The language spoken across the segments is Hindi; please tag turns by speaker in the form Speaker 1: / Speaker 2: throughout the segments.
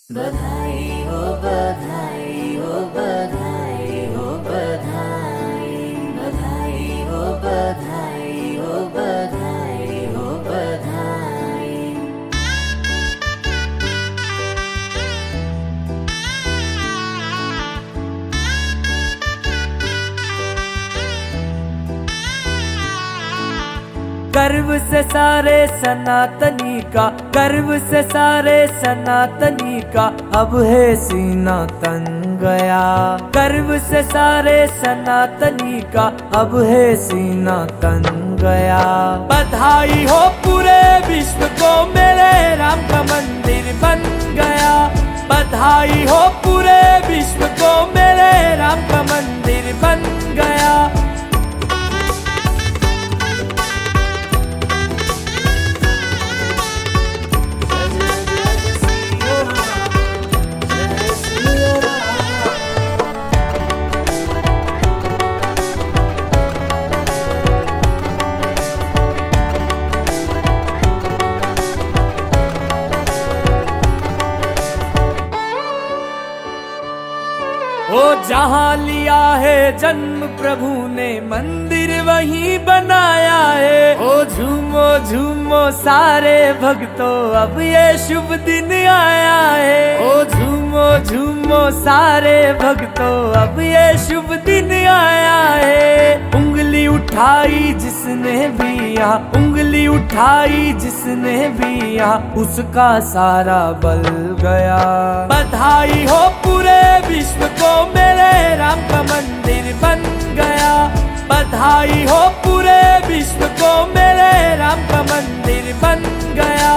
Speaker 1: बधाई हो बधाई हो बधाई हो बधाई बधाई हो बधाई हो बधाई हो बधाई।
Speaker 2: गर्व से सारे सनातनी का, गर्व से सारे सनातनी का अब है सीना तन गया। गर्व से सारे सनातनी का अब है सीना तन गया। बधाई हो पूरे विश्व को, मेरे राम का मंदिर बन गया। बधाई हो पूरे विश्व को, मेरे राम का मंदिर बन गया। ओ जहाँ लिया है जन्म प्रभु ने, मंदिर वहीं बनाया है। ओ झूमो झूमो सारे भक्तों, अब ये शुभ दिन आया है। ओ झूमो झूमो सारे भक्तों, अब ये शुभ दिन आया है। उंगली उठाई जिसने भी यहाँ, उंगली उठाई जिसने भी यहाँ, उसका सारा बल गया। बधाई हो पूरे विश्व को, मेरे राम का मंदिर बन गया। बधाई हो पूरे विश्व को, मेरे राम का मंदिर बन गया।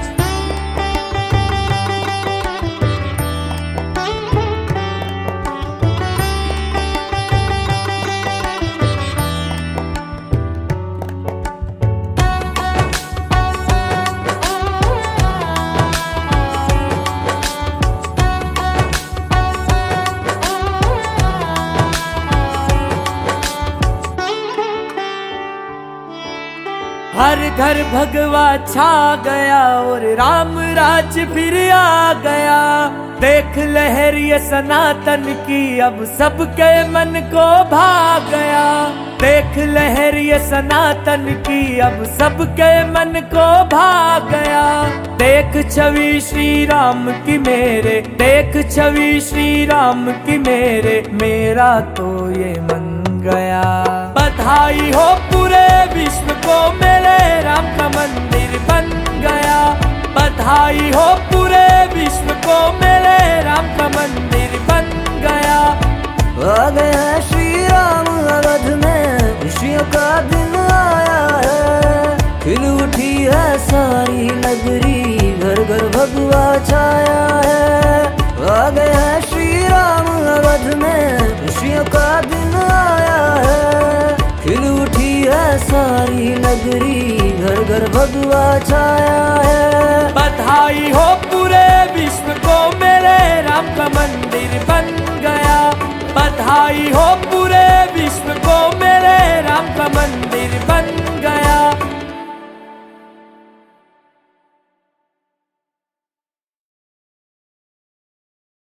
Speaker 2: हर घर भगवा छा गया और राम राज फिर आ गया। देख लहर ये सनातन की, अब सबके मन को भा गया। देख लहर ये सनातन की, अब सबके मन को भा गया। देख छवि श्री राम की मेरे, देख छवि श्री राम की मेरे, मेरा तो ये मन गया। बधाई हो पूरे विश्व को, मेरे राम का मंदिर बन गया। बधाई हो पूरे विश्व को, मेरे राम का मंदिर बन गया।
Speaker 1: आ गया श्री राम अवध में, खुशियों का दिन आया है। खिल उठी है सारी नगरी, घर घर भगवा छाया है। आ गया श्री राम अवध में, खुशियों का दिन आया है। खिल उठी है सारी नगरी, घर घर भगवा छाया है।
Speaker 2: बधाई हो पूरे विश्व को, मेरे राम का मंदिर बन गया। बधाई हो पूरे विश्व को, मेरे राम का मंदिर बन गया।